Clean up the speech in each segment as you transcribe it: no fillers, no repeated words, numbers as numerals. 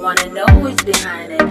wanna know who's behind it.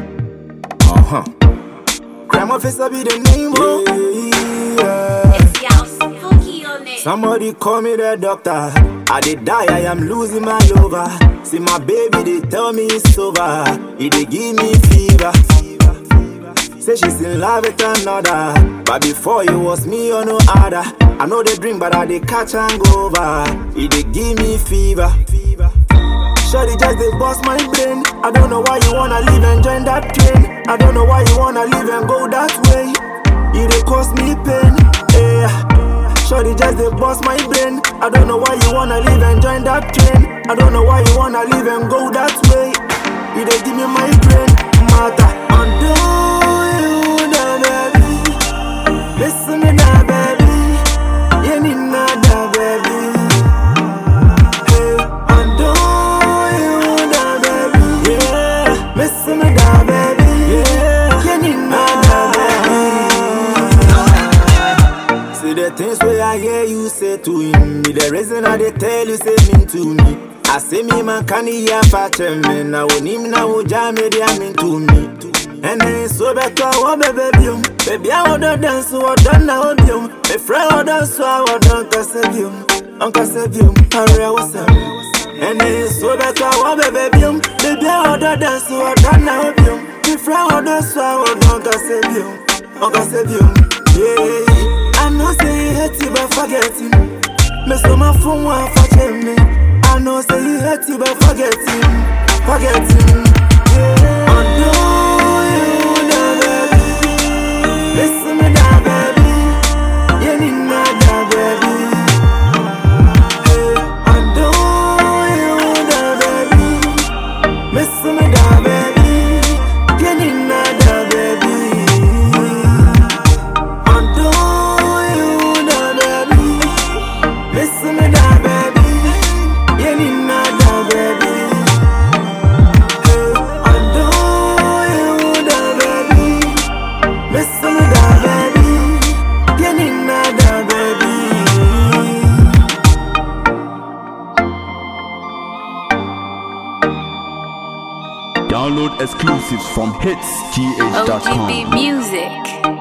Crime officer be the name, bro. It's y'all spooky on it. Somebody call me the doctor. I did die, I am losing my lover. See my baby, they tell me it's over. It they give me fever. Say she's in love with another, but before it was me or no other. I know they drink, but I they catch and go over. It they give me fever. Shawty just they bust my brain. I don't know why you wanna live and join that train. I don't know why you wanna live and go that way. It they cause me pain. Yeah. Shawty just they bust my brain. I don't know why you wanna live and join that train. I don't know why you wanna live and go that way. It they give me my brain. Matter undo you the baby. Listen me now baby. You need nada baby. Hey undo you the baby. Yeah. Listen me now baby. Yeah. You need nada baby. See the things where I hear you say to him. Be the reason I they tell you say mean to me. I say me man can hear fatter me. Now when him now jam me they mean to me. And then so better what baby baby I wanna dance what done now bium. My friend wanna dance so I wanna casabium. Uncle Sabium, hurry what's up. And then so better what baby baby I wanna dance what done now bium. My friend wanna dance so I wanna casabium. Uncle Sabium, yeah. I know say you hate you but forgetting. Me so my phone want forget me. I know say you hate you but forgetting. Yeah. Undo you the baby. Listen me now baby. You need nada baby. Hey, undo you the baby. Listen me now baby. You need nada baby. Undo you the baby. Listen me now baby. You need nada baby. Hey, undo you the baby. Listen me now baby. You need nada baby. Download exclusives from hitsgh.com. OGB Music.